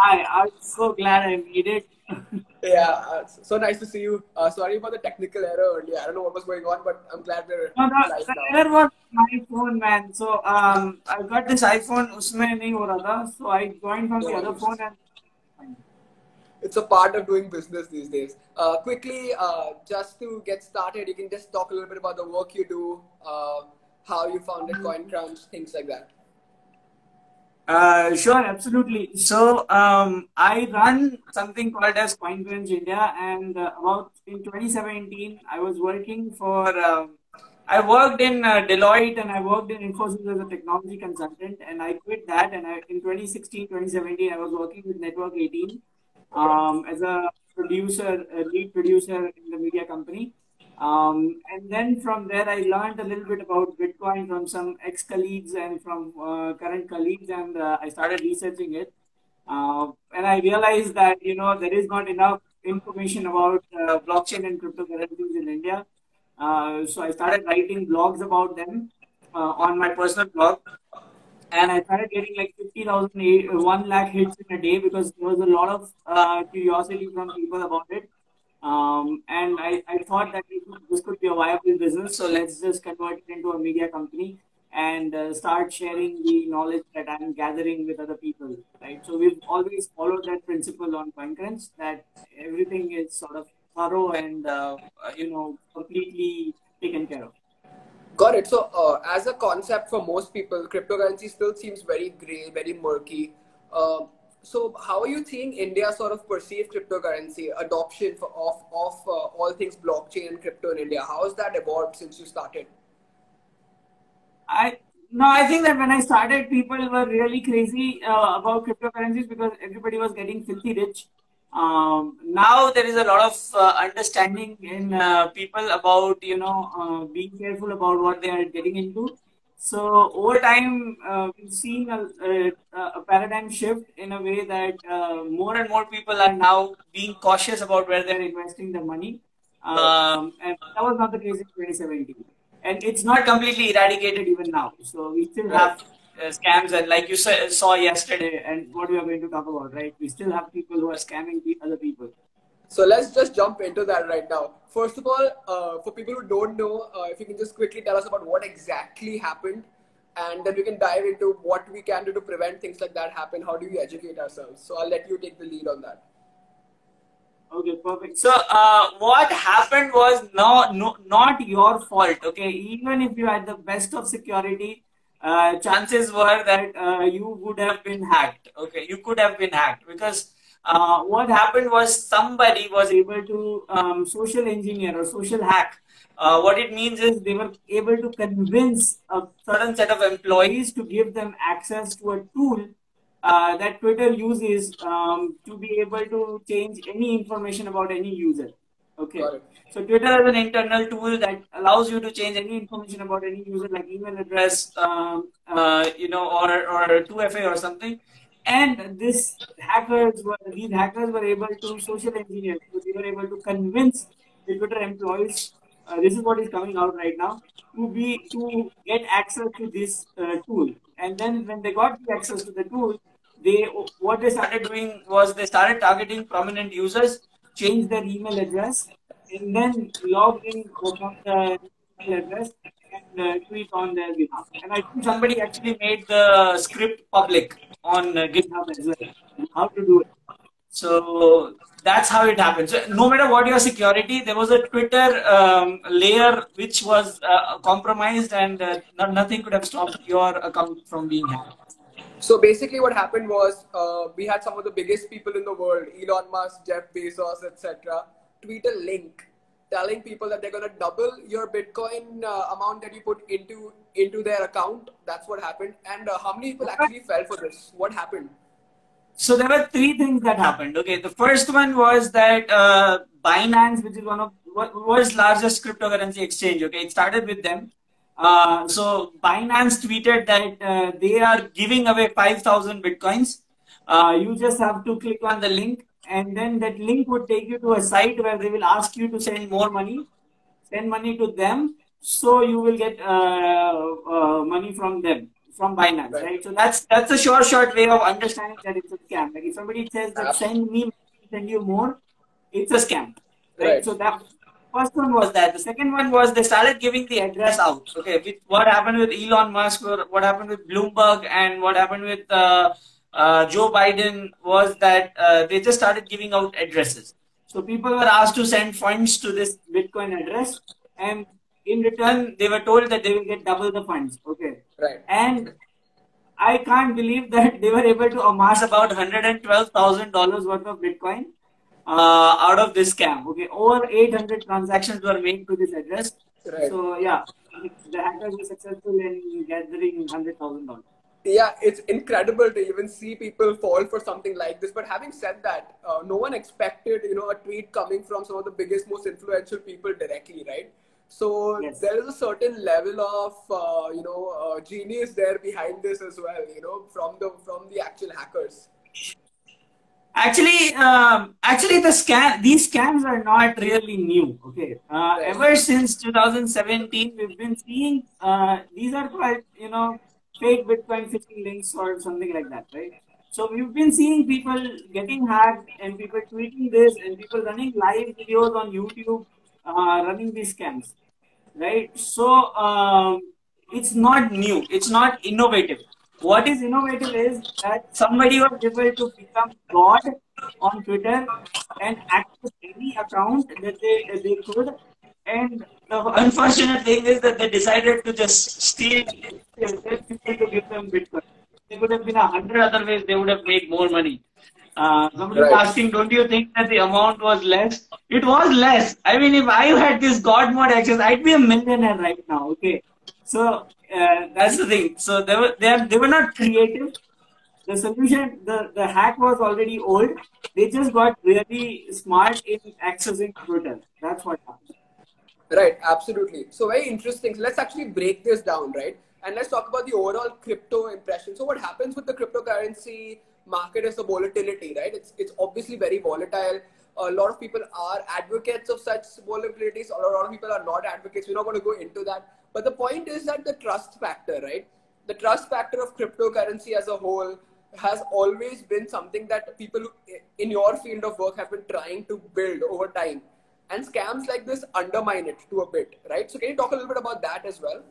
I'm so glad I made it. Yeah, so nice to see you. Sorry for the technical error earlier. I don't know what was going on, but I'm glad we're No, live the now. error was my phone, man. So I got this iPhone, उसमें नहीं हो रहा था. So I joined from No the other phone worries. and. It's a part of doing business these days. Quickly, just to get started, you can just talk a little bit about the work you do, how you founded CoinCrunch, things like that. Sure, absolutely. So I run something called as CoinCrunch India, and about in 2017, I was working for. I worked in Deloitte and I worked in Infosys as a technology consultant, and I quit that. And in 2016, 2017, I was working with Network 18 Okay. as a producer, a lead producer in the media company. And then from there, I learned a little bit about Bitcoin from some ex-colleagues and from current colleagues, and I started researching it. And I realized that there is not enough information about blockchain and cryptocurrencies in India. So I started writing blogs about them on my personal blog, and I started getting like 50,000, 1 lakh hits in a day because there was a lot of curiosity from people about it. And I thought that this could be a viable business. So let's just convert it into a media company and start sharing the knowledge that I'm gathering with other people, right? So we've always followed that principle on CoinCrunch that everything is sort of thorough and, completely taken care of. Got it. So, as a concept for most people, cryptocurrency still seems very gray, very murky. So, how are you seeing India sort of perceive cryptocurrency adoption of all things blockchain and crypto in India? How has that evolved since you started? I No, I think that when I started, people were really crazy about cryptocurrencies because everybody was getting filthy rich. Now there is a lot of understanding in people about being careful about what they are getting into. So over time, we've seen a paradigm shift in a way that more and more people are now being cautious about where they're investing their money. And that was not the case in 2017, and it's not completely eradicated even now. So we still Right. have scams, and like you saw yesterday, and what we are going to talk about, right? We still have people who are scamming other people. So let's just jump into that right now. First of all, for people who don't know, if you can just quickly tell us about what exactly happened, and then we can dive into what we can do to prevent things like that happen. How do we educate ourselves? So I'll let you take the lead on that. Okay, perfect. So, what happened was not your fault. Okay, even if you had the best of security, chances were that you would have been hacked. Okay, you could have been hacked because what happened was somebody was able to social engineer or social hack. What it means is they were able to convince a certain set of employees to give them access to a tool that Twitter uses to be able to change any information about any user. Okay. Got it. So Twitter has an internal tool that allows you to change any information about any user, like email address, or 2FA or something. And these hackers were able to social engineer. So they were able to convince the Twitter employees. This is what is coming out right now to get access to this tool. And then when they got the access to the tool, they what they started doing was they started targeting prominent users, changed their email address, and then logged in from the email address and tweet on their behalf. And I think somebody actually made the script public on GitHub as well, how to do it. So that's how it happened. So no matter what your security, there was a Twitter layer which was compromised, and nothing could have stopped your account from being hacked. So basically, what happened was we had some of the biggest people in the world, Elon Musk, Jeff Bezos, etc., tweet a link telling people that they're going to double your Bitcoin amount that you put into their account. That's what happened. And how many people actually fell for this? What happened? So there were three things that happened. Okay, the first one was that Binance, which is one of world's largest cryptocurrency exchange. Okay, it started with them. So Binance tweeted that they are giving away 5,000 bitcoins. You just have to click on the link, and then that link would take you to a site where they will ask you to send more money, send money to them, so you will get money from them. from Binance, Right. right? So that's a short way of understanding that it's a scam. Like if somebody says that send me, send you more, it's a scam, right? Right. So that first one was that. The second one was they started giving the address out. Okay, with what happened with Elon Musk, or what happened with Bloomberg, and what happened with Joe Biden was that they just started giving out addresses. So people were asked to send funds to this Bitcoin address, and in return, they were told that they will get double the funds. Okay, Right. and I can't believe that they were able to amass about $112,000 worth of Bitcoin out of this scam. Okay, over 800 transactions were made to this address. Right. So yeah, the hackers were successful in gathering $100,000. Yeah, it's incredible to even see people fall for something like this. But having said that, no one expected, a tweet coming from some of the biggest, most influential people directly, right? So Yes. there is a certain level of, genius there behind this as well, from the actual hackers. Actually, these scams are not really new. Okay, Right. ever since 2017, we've been seeing these are called fake Bitcoin phishing links or something like that, right? So we've been seeing people getting hacked and people tweeting this and people running live videos on YouTube, running these scams, right? So it's not new, it's not innovative. What is innovative is that somebody was able to become God on Twitter and access any account that they could. And the unfortunate thing is that they decided to just steal people to give them Bitcoin. There could have been 100 other ways they would have made more money. Somebody was Right. asking, don't you think that the amount was less? It was less. I mean, if I had this God mode access, I'd be a millionaire right now. Okay, so that's the thing. So they were not creative. The solution, the hack was already old. They just got really smart in accessing Twitter. That's what happened. Right, absolutely. So very interesting. So let's actually break this down, right? And let's talk about the overall crypto impression. So what happens with the cryptocurrency market is the volatility, right? It's obviously very volatile. A lot of people are advocates of such volatilities, or a lot of people are not advocates. We're not going to go into that. But the point is that the trust factor, right? The trust factor of cryptocurrency as a whole has always been something that people in your field of work have been trying to build over time. And scams like this undermine it to a bit, right? So can you talk a little bit about that as well?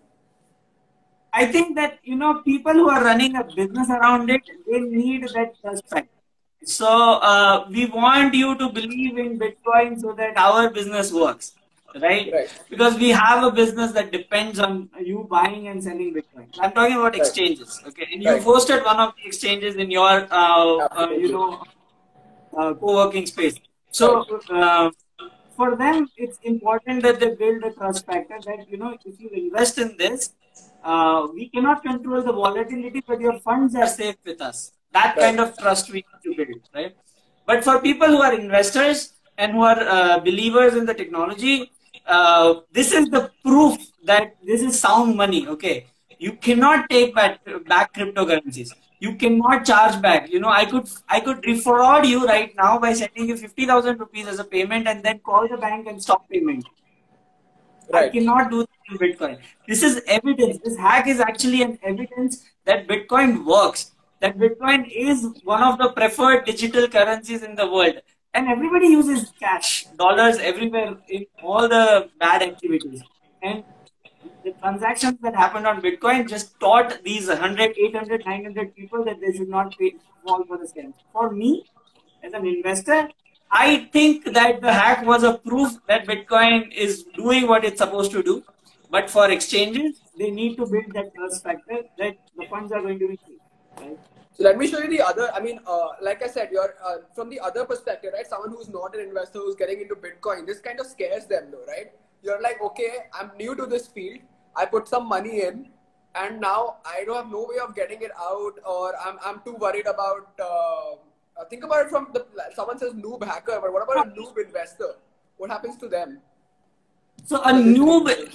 I think that people who are running a business around it, they need that trust factor. So we want you to believe in Bitcoin so that our business works, right? Right. Because we have a business that depends on you buying and selling Bitcoin. I'm talking about Right. exchanges, okay? And you Right. hosted one of the exchanges in your, Absolutely. co-working space. So for them, it's important that they build a trust factor that, if you invest in this, we cannot control the volatility, but your funds are safe with us. That kind Right. of trust we need to build, right? But for people who are investors and who are believers in the technology, this is the proof that this is sound money. Okay, you cannot take back cryptocurrencies. You cannot charge back. I could defraud you right now by sending you 50,000 rupees as a payment and then call the bank and stop payment. I Right. cannot do that in Bitcoin. This is evidence. This hack is actually an evidence that Bitcoin works. That Bitcoin is one of the preferred digital currencies in the world. And everybody uses cash, dollars everywhere in all the bad activities. And the transactions that happened on Bitcoin just taught these 100, 800, 900 people that they should not fall for the scam. For me, as an investor, I think that the hack was a proof that Bitcoin is doing what it's supposed to do. But for exchanges, they need to build that trust factor that the funds are going to be safe. Right? So let me show you the other. I mean, like I said, you're from the other perspective, right? Someone who's not an investor who's getting into Bitcoin. This kind of scares them, though, right? You're like, okay, I'm new to this field. I put some money in, and now I don't have no way of getting it out, or I'm too worried about. Think about it from someone says noob hacker, but what about a noob investor? What happens to them? So a newbie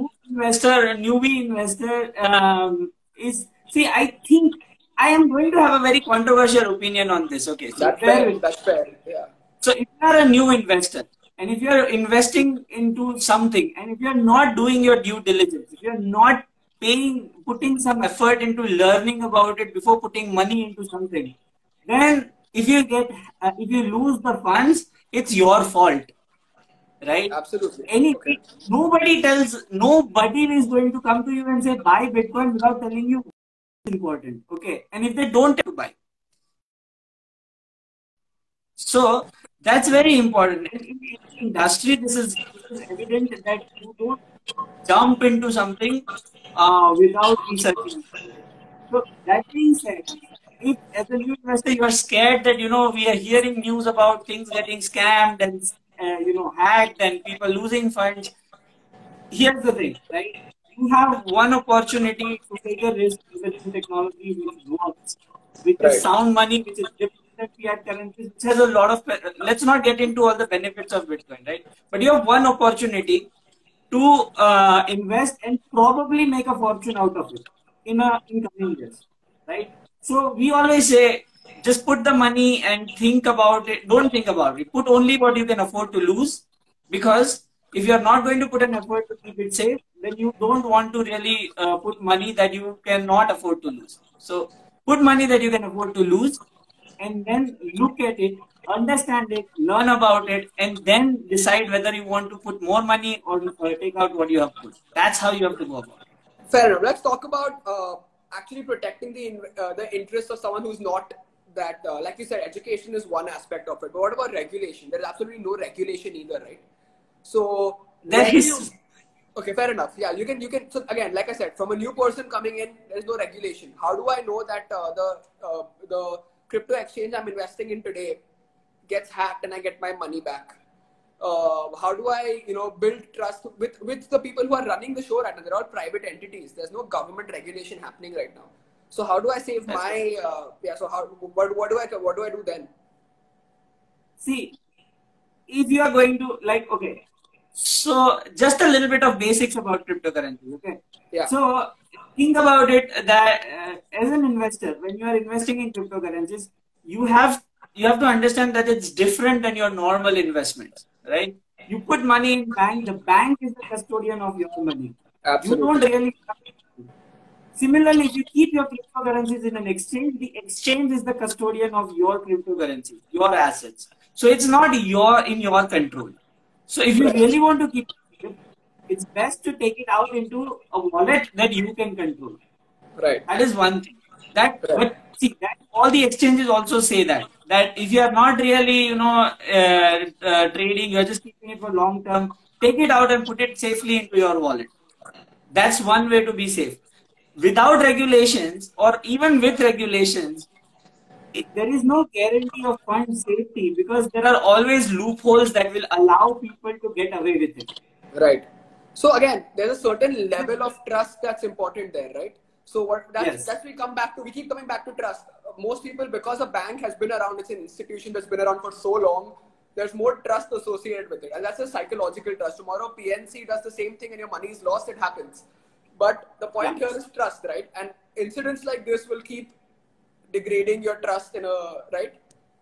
investor is, see, I think I am going to have a very controversial opinion on this. Okay, so That's fair. That's fair. Yeah. So if you are a new investor and if you are investing into something and if you are not doing your due diligence, if you are not putting some effort into learning about it before putting money into something, then if you lose the funds, it's your fault, right? Absolutely. Okay. Nobody is going to come to you and say buy Bitcoin without telling you it's important. Okay. And if they don't tell you to buy. So that's very important. And in the industry, this is evident that you don't jump into something without researching. So that being said, if as a new investor you are scared that we are hearing news about things getting scammed and hacked and people losing funds, here's the thing, right? You have one opportunity to take a risk with a new technology which works, which is Right. sound money, which is different than fiat currencies, which has a lot of. Let's not get into all the benefits of Bitcoin, right? But you have one opportunity to invest and probably make a fortune out of it in coming years, right? So we always say, just put the money and think about it. Don't think about it. Put only what you can afford to lose, because if you are not going to put an effort to keep it safe, then you don't want to really put money that you cannot afford to lose. So put money that you can afford to lose, and then look at it, understand it, learn about it, and then decide whether you want to put more money or take out what you have put. That's how you have to go about it. Fair enough. Let's talk about actually protecting the interests of someone who's not that. Like you said, education is one aspect of it. But what about regulation? There's absolutely no regulation either, right? So There where do you? is. Okay, fair enough. Yeah, you can. So again, like I said, from a new person coming in, there's no regulation. How do I know that the crypto exchange I'm investing in today gets hacked and I get my money back? How do I, build trust with the people who are running the show right now? They're all private entities. There's no government regulation happening right now. So how do I save That's my? right. So what do I do then? See, if you are going to okay, so just a little bit of basics about cryptocurrency. Okay, Yeah. so think about it that as an investor, when you are investing in cryptocurrencies, you have to understand that it's different than your normal investments, right? You put money in bank, the bank is the custodian of your money. You don't Absolutely. really. Similarly, if you keep your cryptocurrencies in an exchange, the exchange is the custodian of your cryptocurrency, your assets. So it's not in your control. So if you Right. really want to keep it, it's best to take it out into a wallet that you can control. Right. That is one thing. Right. But see, that all the exchanges also say that if you are not really, trading, you are just keeping it for long term. Take it out and put it safely into your wallet. That's one way to be safe. Without regulations, or even with regulations, there is no guarantee of fund safety, because there are always loopholes that will allow people to get away with it. Right. So again, there's a certain level of trust that's important there, right? So Yes. we keep coming back to trust. Most people, because a bank has been around, it's an institution that's been around for so long, there's more trust associated with it. And that's a psychological trust. Tomorrow PNC does the same thing and your money is lost, it happens. But the Yeah. point here is trust, right? And incidents like this will keep degrading your trust right?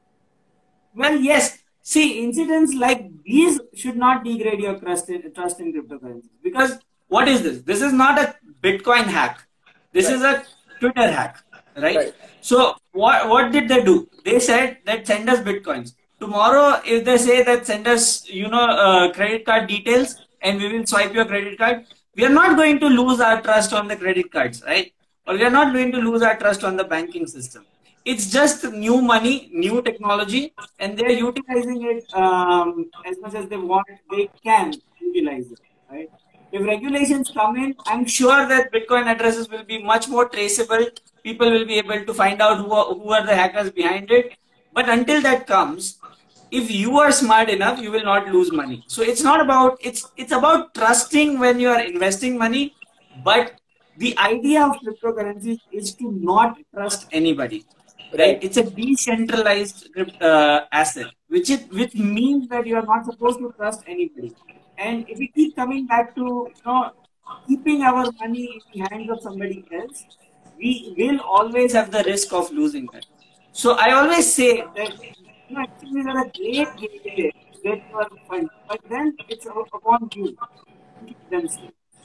Well, yes. See, incidents like these should not degrade your trust in cryptocurrencies. Because what is this? This is not a Bitcoin hack. This Right. is a Twitter hack, right? Right. So what did they do? They said that send us Bitcoins. Tomorrow, if they say that send us, credit card details and we will swipe your credit card, we are not going to lose our trust on the credit cards, right? Or we are not going to lose our trust on the banking system. It's just new money, new technology, and they're utilizing it as much as they want. They can utilize it, right? If regulations come in, I'm sure that Bitcoin addresses will be much more traceable. People will be able to find out who are the hackers behind it. But until that comes, if you are smart enough, you will not lose money. So it's not about it's about trusting when you are investing money. But the idea of cryptocurrencies is to not trust anybody, right? Right. It's a decentralized asset, which means that you are not supposed to trust anybody. And if we keep coming back to keeping our money in the hands of somebody else, we will always have the risk of losing that. So I always say that exchanges are a great gateway to get your funds, but then it's upon you to keep them safe.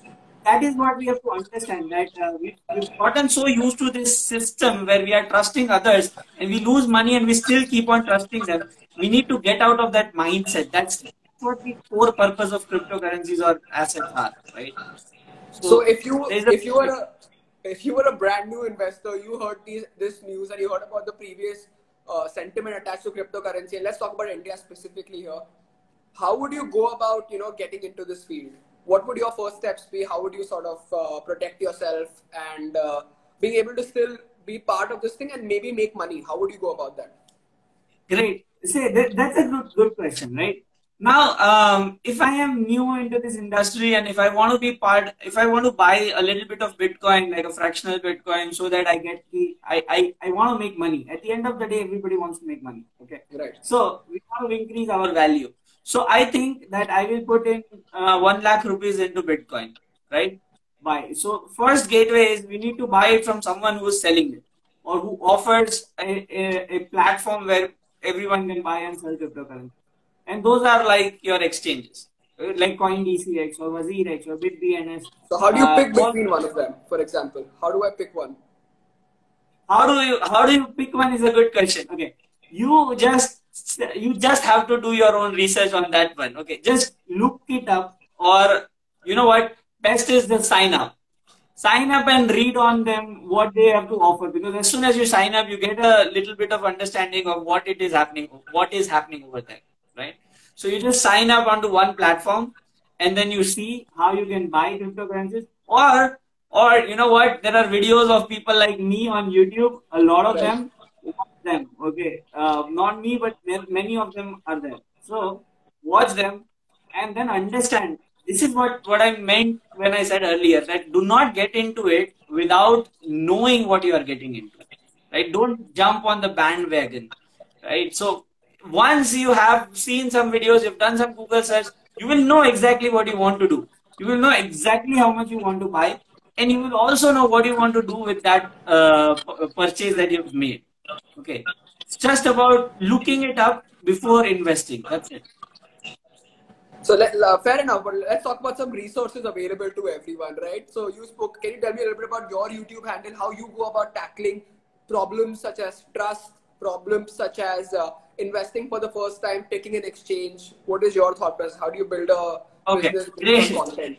that is what we have to understand, that we've gotten so used to this system where we are trusting others and we lose money and we still keep on trusting them. We need to get out of that mindset. That's what the core purpose of cryptocurrencies or assets are, right? So So there's a if you were a brand new investor, you heard this news and you heard about the previous sentiment attached to cryptocurrency. And let's talk about India specifically here. How would you go about getting into this field? What would your first steps be? How would you sort of protect yourself and being able to still be part of this thing and maybe make money? How would you go about that? great. See, that's a good question, right? Now, if I am new into this industry and if I want to be part, if I want to buy a little bit of Bitcoin, like a fractional Bitcoin, so that I get I want to make money. At the end of the day, everybody wants to make money. Okay. Right. So we want to increase our value. So I think that I will put in 1 lakh rupees into Bitcoin, right? Buy. So first gateway is we need to buy it from someone who is selling it or who offers a platform where everyone can buy and sell cryptocurrency. And those are like your exchanges, like CoinDCX or WazirX or BitBNS. So how do you pick between one of them, for example? How do I pick one? How do you pick one is a good question. Okay, you just have to do your own research on that one. Okay, just look it up, or you know what? Best is the sign up and read on them what they have to offer, because as soon as you sign up you get a little bit of understanding of what is happening over there, right? So you just sign up onto one platform and then you see how you can buy cryptocurrencies, or you know what, there are videos of people like me on YouTube, a lot of Right. them, okay, not me, but many of them are there. So watch them and then understand. This is what I meant when I said earlier that do not get into it without knowing what you are getting into, right? Don't jump on the bandwagon, right? So once you have seen some videos, you've done some Google search, you will know exactly what you want to do. You will know exactly how much you want to buy, and you will also know what you want to do with that purchase that you've made. Okay, it's just about looking it up before investing. That's it. So fair enough, but let's talk about some resources available to everyone, right? So you spoke. Can you tell me a little bit about your YouTube handle, how you go about tackling problems such as trust, problems such as investing for the first time, picking an exchange? What is your thought process? How do you build a Okay, business based on great. content?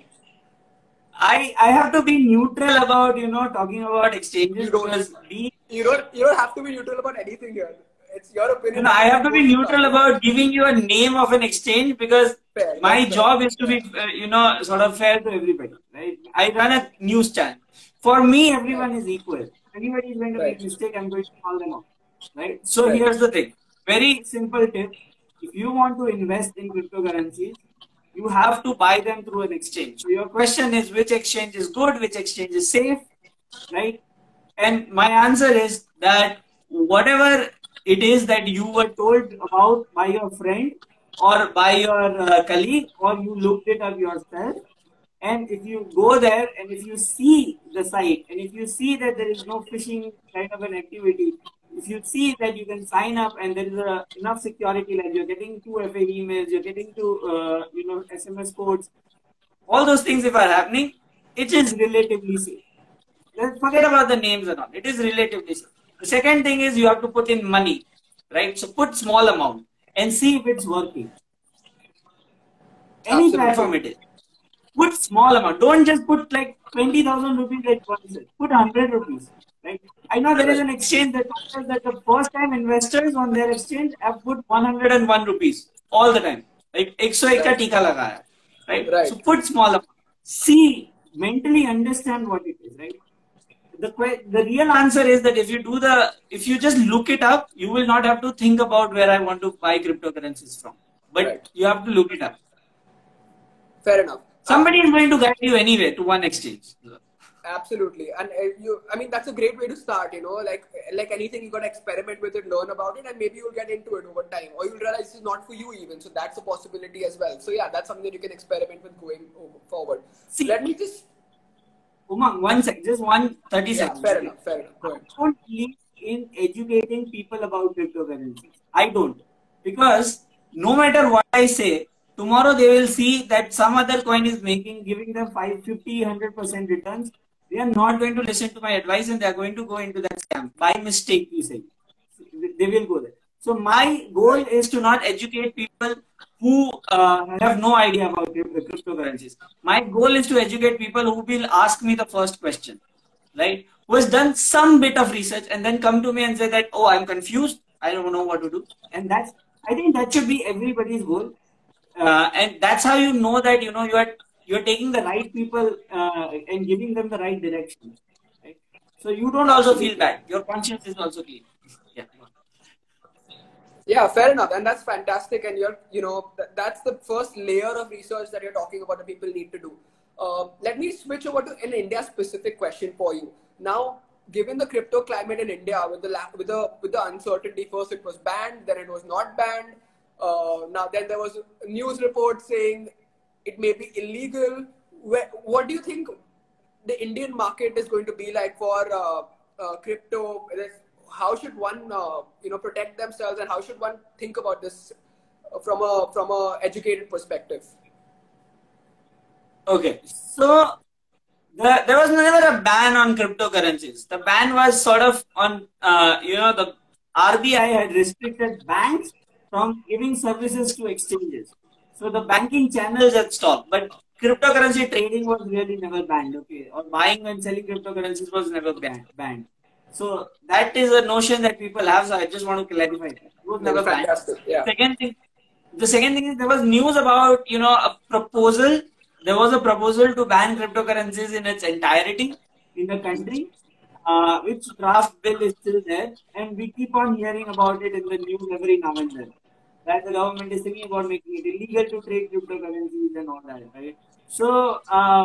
I have to be neutral about talking about exchanges You don't because we you don't have to be neutral about anything here. It's your you opinion know, and I you have can to go be to neutral start. about giving you a name of an exchange because Fair, my that's fair. job is to be, sort of fair to everybody, right? I run a news channel. For me, Right, everyone is equal. If anybody is going to make right, mistake, I'm going to call them out, right? So right, here's the thing. Very simple tip. If you want to invest in cryptocurrencies, you have to buy them through an exchange. So your question is which exchange is good, which exchange is safe, right? And my answer is that whatever it is that you were told about by your friend or by your colleague, or you looked it up yourself, and if you go there and if you see the site and if you see that there is no phishing kind of an activity, if you see that you can sign up and there is enough security, like you're getting 2FA emails, you're getting to SMS codes, all those things if are happening, it is relatively safe. Let's forget about the names and all. It is relatively safe. The second thing is you have to put in money, right? So put small amount and see if it's working. Any absolutely. platform it is. Put small amount. Don't just put like 20,000 rupees at once. Put 100 rupees. Right? I know there is Right, an exchange that offers that the first time investors on their exchange have put 101 rupees all the time. Like 101 ka right, tika laga hai. Right? So right. put small amount. See, mentally understand what it is, right? The real answer is that if you just look it up, you will not have to think about where I want to buy cryptocurrencies from. But Right. you have to look it up. Fair enough. Somebody is going to guide you anyway to one exchange. Absolutely, and I mean, that's a great way to start. Like anything, you gotta experiment with it, learn about it, and maybe you'll get into it over time, or you'll realize this is not for you even. So that's a possibility as well. So yeah, that's something that you can experiment with going forward. See, Let me just Umang, one sec, just 30 yeah, seconds. fair Okay. enough, fair enough. I Go ahead. don't believe in educating people about cryptocurrencies. I don't. Because no matter what I say, Tomorrow they will see that some other coin is giving them 550, 100% returns. They are not going to listen to my advice and they are going to go into that scam by mistake, you say. They will go there. So my goal is to not educate people who have no idea about cryptocurrencies. My goal is to educate people who will ask me the first question, right? Who has done some bit of research and then come to me and say that, oh, I'm confused, I don't know what to do. And I think that should be everybody's goal. And that's how you know that you're taking the right people and giving them the right direction, right? So you don't also feel bad. Your conscience is also clean. Yeah. Yeah, fair enough, and that's fantastic. And that's the first layer of research that you're talking about that people need to do. Let me switch over to an India-specific question for you. Now, given the crypto climate in India, with the uncertainty, first it was banned, then it was not banned. Now then there was news reports saying it may be illegal. What do you think the Indian market is going to be like for crypto? How should one protect themselves, and how should one think about this from a educated perspective? Okay, so there was never a ban on cryptocurrencies. The ban was sort of on the RBI had restricted banks from giving services to exchanges. So the banking channels had stopped, but cryptocurrency trading was really never banned. Okay, or buying and selling cryptocurrencies was never banned. So that is a notion that people have. So I just want to clarify that. It was never banned. Yeah. The second thing is there was news about a proposal. There was a proposal to ban cryptocurrencies in its entirety in the country, which draft bill is still there, and we keep on hearing about it in the news every now and then. That the government is thinking about making it illegal to trade cryptocurrencies and all that, right? So,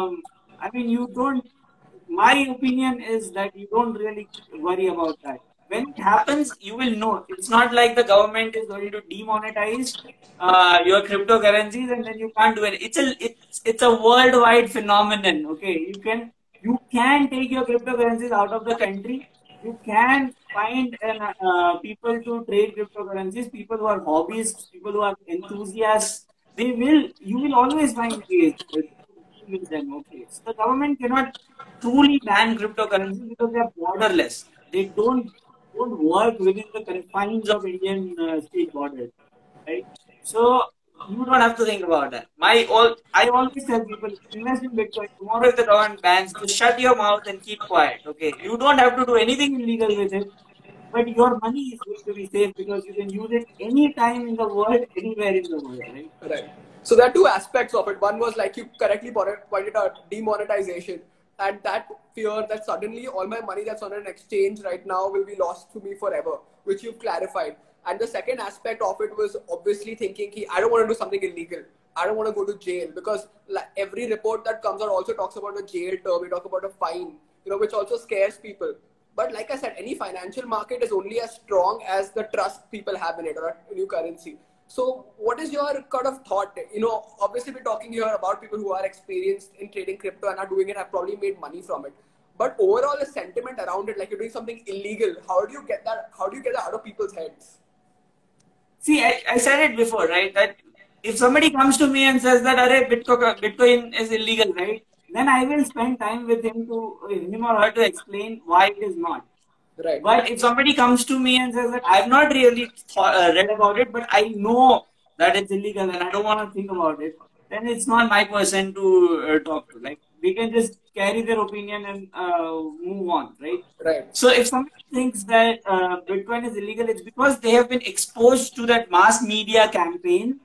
I mean, my opinion is that you don't really worry about that. When it happens, you will know. It's not like the government is going to demonetize your cryptocurrencies and then you can't do it. It's a worldwide phenomenon. Okay, you can take your cryptocurrencies out of the country. You can find people to trade cryptocurrencies. People who are hobbyists, people who are enthusiasts. You will always find ways with them. Okay, so the government cannot truly ban cryptocurrencies because they are borderless. They don't work within the confines of Indian state borders, right? So you don't have to think about that. I always tell people, invest in Bitcoin. Tomorrow if the government bans, just shut your mouth and keep quiet. Okay, you don't have to do anything illegal with it, but your money is going to be safe because you can use it anytime in the world, anywhere in the world, right? Right. So there are two aspects of it. One was, like you correctly pointed out, demonetization. And that fear that suddenly all my money that's on an exchange right now will be lost to me forever, which you've clarified. And the second aspect of it was obviously thinking, I don't want to do something illegal. I don't want to go to jail, because every report that comes out also talks about a jail term. We talk about a fine, which also scares people. But like I said, any financial market is only as strong as the trust people have in it, or a new currency. So what is your kind of thought? Obviously we're talking here about people who are experienced in trading crypto and are doing it, have probably made money from it. But overall, the sentiment around it, like you're doing something illegal, how do you get that out of people's heads? See, I said it before, right? That if somebody comes to me and says that, "Arey, Bitcoin is illegal," right? Then I will spend time with him or her to explain why it is not. Right. But if somebody comes to me and says that I've not really read about it, but I know that it's illegal and I don't want to think about it, then it's not my person to talk to. Like, they can just carry their opinion and move on, right? Right. So if somebody thinks that Bitcoin is illegal, it's because they have been exposed to that mass media campaign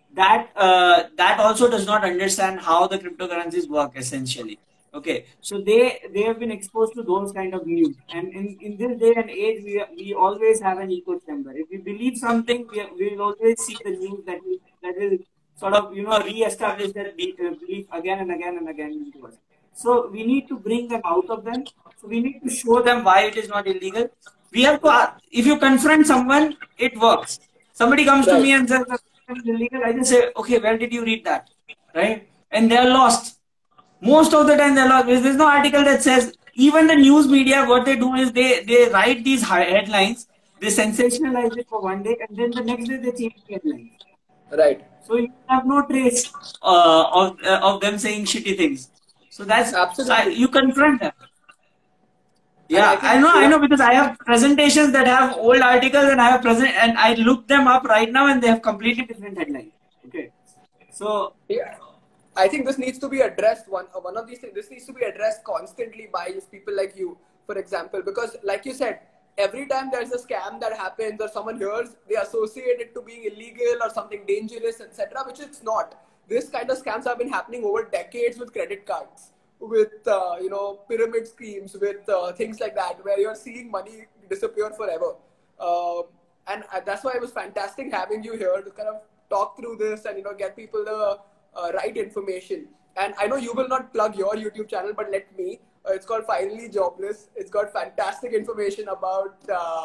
that also does not understand how the cryptocurrencies work, essentially. Okay, so they have been exposed to those kind of news, and in this day and age, we always have an echo chamber. If we believe something, we will always see the news that will sort of re-establish that belief again and again and again into us. So we need to bring them out of them. So we need to show them why it is not illegal. We have to. If you confront someone, it works. Somebody comes to me and says that it is illegal. I just say, okay, where did you read that? Right, and they are lost. Most of the time they're lost. There's no article that says, even the news media, what they do is they write these headlines, they sensationalize it for one day, and then the next day they change the headlines. Right. So you have no trace of them saying shitty things. So Absolutely. you confront them. And I Yeah, think, I know because I have presentations that have old articles and I have present and I look them up right now and they have completely different headlines. Okay, so yeah, I think this needs to be addressed. One of these things, this needs to be addressed constantly by people like you, for example, because like you said, every time there's a scam that happens or someone hears, they associate it to being illegal or something dangerous, etc., which it's not. This kind of scams have been happening over decades with credit cards, with pyramid schemes, with things like that, where you're seeing money disappear forever. Um and that's why it was fantastic having you here to kind of talk through this and get people the right information. And I know you will not plug your YouTube channel, but let me. It's called Finally Jobless. It's got fantastic information about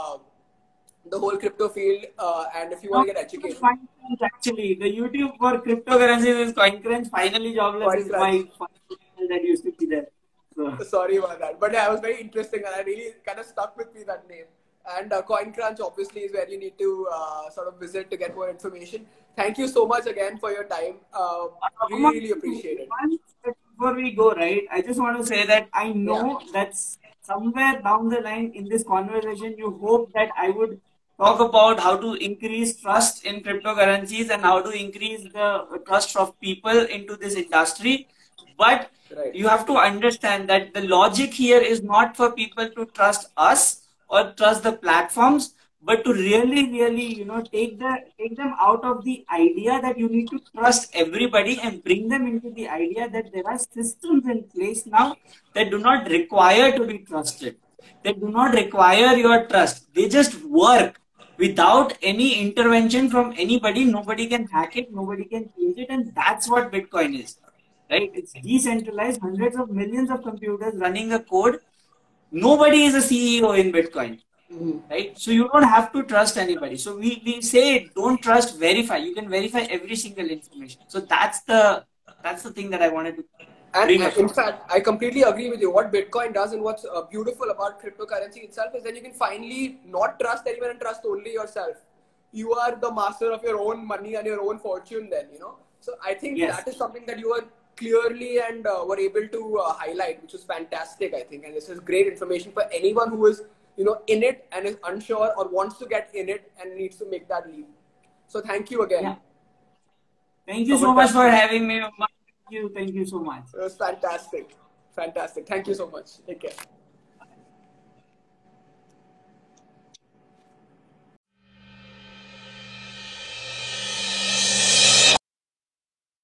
the whole crypto field, and if you no, want to get education. CoinCrunch actually the YouTube for cryptocurrencies is CoinCrunch. Finally, Jobless is CoinCrunch. my channel that used to be there. So Sorry about that, but yeah, it was very interesting, and I really kind of stuck with me that name. And CoinCrunch obviously is where you need to sort of visit to get more information. Thank you so much again for your time. Really, Umang, really appreciate it. one step before we go, right, I just want to say that I Yeah. know that somewhere down the line in this conversation, you hope that I would talk about how to increase trust in cryptocurrencies and how to increase the trust of people into this industry. But Right. you have to understand that the logic here is not for people to trust us or trust the platforms, but to really take them out of the idea that you need to trust everybody and bring them into the idea that there are systems in place now that do not require to be trusted. They do not require your trust. They just work without any intervention from anybody. Nobody can hack it, nobody can change it, and that's what Bitcoin is. Right? It's decentralized, hundreds of millions of computers running a code. Nobody is a CEO in Bitcoin, Mhm. right? So you don't have to trust anybody. So we say don't trust, verify. You can verify every single information. So that's the thing that I wanted to And bring in across. fact, I completely agree with you. What Bitcoin does and what's beautiful about cryptocurrency itself is that you can finally not trust anyone and trust only yourself. You are the master of your own money and your own fortune, then. So I think Yes. that is something that you are clearly and were able to highlight, which is fantastic, I think. And this is great information for anyone who is, in it and is unsure or wants to get in it and needs to make that leap. So thank you again. Yeah. Thank you so Someone much touched for me. having me. Thank you. Thank you so much. It was fantastic. Fantastic. Thank you so much. Take care.